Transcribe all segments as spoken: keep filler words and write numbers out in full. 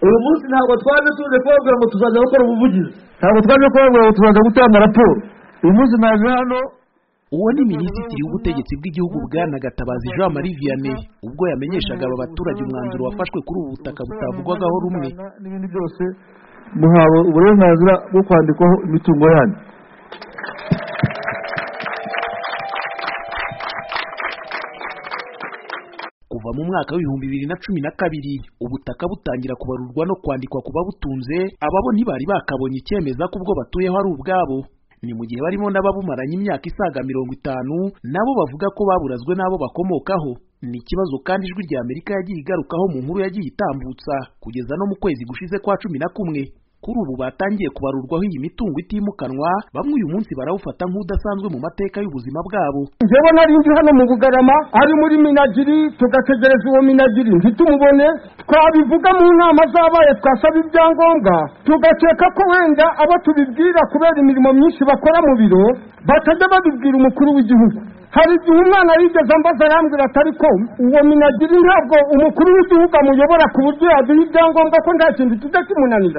uyu munsi ntabwo twaje tuje kubabwira ngo tuzajya gukora ubuvugizi, ntabwo twaje kubabwira ngo tuzajya gutanga raporo. Uyu munsi naje hano. Uwo ni Minisitiri w'Ubutegetsi bw'Igihugu Bwana Gatabazi Jean Marie Vianney ubwo yamenyeshaga aba baturage umwanzuro wafashwe kuri ubu butaka butavugwagaho rumwe. N'ibindi byose muhawe uburenganzira bwo kwandikwaho imitungo yanyu. Kuva mu mwaka w'ibihumbi bibiri na cumi na kabiri ubutaka butangira kubarurwa no kwandikwa ku babutunze, ababo ntibari bakabonye icyemeza ko ubwo batuyeho ari ubwabo. Ni mu gihe barimo n'ababumaranye imyaka isaga mirongo itanu nabo bavuga ko baburazwe n'abo bakomokaho. Ni ikibazo kandi ijwi rya Amerika yagiye igarukaho mu nkuru yagiye itambutsa kugeza no mu kwezi gushize kwa cumi na kumwe. Kuri ubu batangiye kubarurwaho iyi mitungo itimukanwa, bamwe uyu munsi barawufata nk'udasanzwe mu mateka y'ubuzima bwabo. Jewe nari ndi hano mu Bugarama ari muri Minagiri, tugategereza uwo Minagiri ntitumubone, twabivuga mu nama zabaye twasaba ibyangombwa, tugakeka ko wenda abo tubibwira kubera imirimo myinshi bakora mu biro batajya babibwira umukuru w'igihugu. Hari igihe umwana yigeze ambaza arambwira atari ko uwo Minagiri ntabwo umukuru w'igihugu amuyobora ku buryo yaduha ibyangombwa ko nta kintu kijya kimunanira.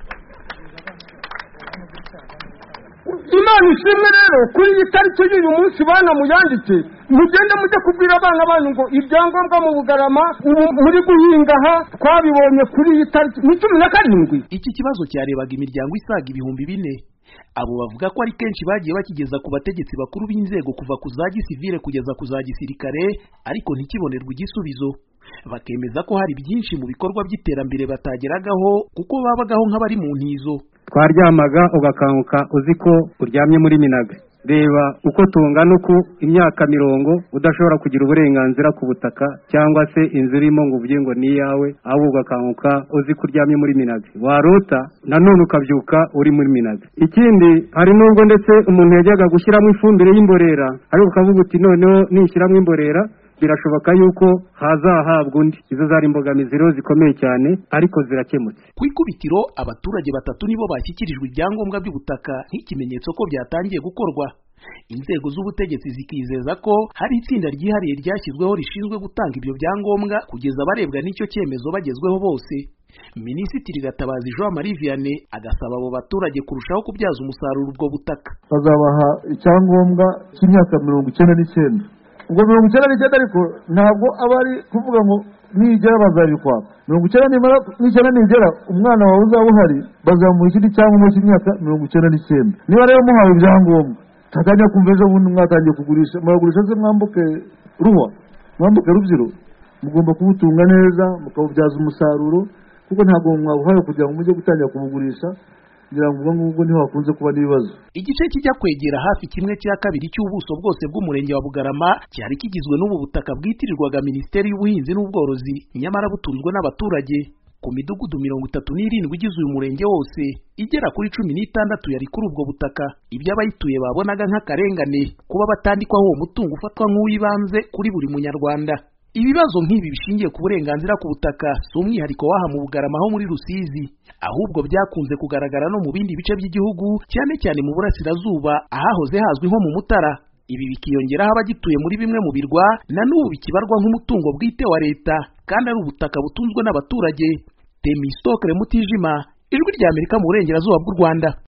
Imana ishimwe rero kuri iyi tariki y'uyu munsi bana muyandike, mugende mujye kubwira abana banyu ngo ibyangombwa mu Bugarama ubu muri guhinga aha twabibonye kuri iyi tariki ni cumi na karindwi. Iki kibazo cyarebaga imiryango isaga ibihumbi bine. Abo bavuga ko ari kenshi bagiye bakigeza ku bategetsi bakuru b'inzego kuva ku za gisivile kugeza ku za gisirikare, ariko ntikibonerwe igisubizo. Bakemeza ko hari byinshi mu bikorwa by'iterambere batageragaho kuko babagaho nk'abari mu ntizo. Twaryamaga ugakanguka uzi ko uryamye muri Minaga. Reba uko tungana uku imyaka mirongo udashobora kugira uburenganzira ku butaka cyangwa se inzu irimo ngo uvuge ngo ni yawe, abo ugakanguka uzi ko uryamye muri Minaga. Warota nanone ukabyuka uri muri Minaga. Ikindi hari nubwo ndetse umuntu yajyaga gushyiramo ifumbire y'imborera ariko ukavuga uti noneho nishyiramo imborera birashoboka yuko hazahabwa undi. Izo zari imbogamizi rero zikomeye cyane ariko zirakemutse. Ku ikubitiro abaturage batatu nibo bashyikirijwe ibyangombwa by'ubutaka nk'ikimenyetso ko byatangiye gukorwa. Inzego z'ubutegetsi zikizeza ko hari itsinda ryihariye ryashyizweho rishinzwe gutanga ibyo byangombwa kugeza abarebwa n'icyo cyemezo bagezweho bose. Minisitiri Gatabazi Jean Marie Vianney agasaba abo baturage kurushaho kubyaza umusaruro ubwo butaka. Bazabaha icyangombwa cy'imyaka mirongo icyenda n'icyenda. Ubwo mirongo icyenda n'icyenda ariko ntabwo aba ari kuvuga ngo nigera bazabikwa. Mirongo icyenda nimara n'icyenda nigera umwana wawe uzaba uhari bazamuha ikindi cyangombwa cy'imyaka mirongo icyenda n'icyenda. Niba rero muhawe ibyangombwa takajya kumva ejo bundi mwatangiye kugurisha, muragurisha se mwambuke ruhwa, mwambuke rubyiro, mugomba kubutunga neza mukabubyaza umusaruro kuko ntabwo mwabuhaye kugira ngo mujye gutangira kubugurisha kugira ngo ubwo niho hakunze kuba n'ibibazo. Igice kijya kwegera hafi kimwe cya kabiri cy'ubuso bwose bw'umurenge wa Bugarama cyari kigizwe n'ubu butaka bwitirirwaga Minisiteri y'Ubuhinzi n'Ubworozi, nyamara butunzwe n'abaturage. Ku midugudu mirongo itatu n'irindwi igize uyu murenge wose, igera kuri cumi n'itandatu yari kuri ubwo butaka. Ibyo abayituye babonaga nk'akarengane kuba batandikwaho uwo mutungo ufatwa nk'uw'ibanze kuri buri munyarwanda. Ibibazo nk'ibi bishingiye ku burenganzira ku butaka si umwihariko w'aha mu Bugarama ho muri Rusizi, ahubwo byakunze kugaragara no mu bindi bice by'igihugu, cyane cyane mu burasirazuba ahahoze hazwi nko mu Mutara. Ibi bikiyongeraho abagituye muri bimwe mu birwa na n'ubu bikibarwa nk'umutungo bwite wa leta kandi ari ubutaka butunzwe n'abaturage. Temistokle Mutijima, Ijwi rya Amerika mu burengerazuba bw'u Rwanda.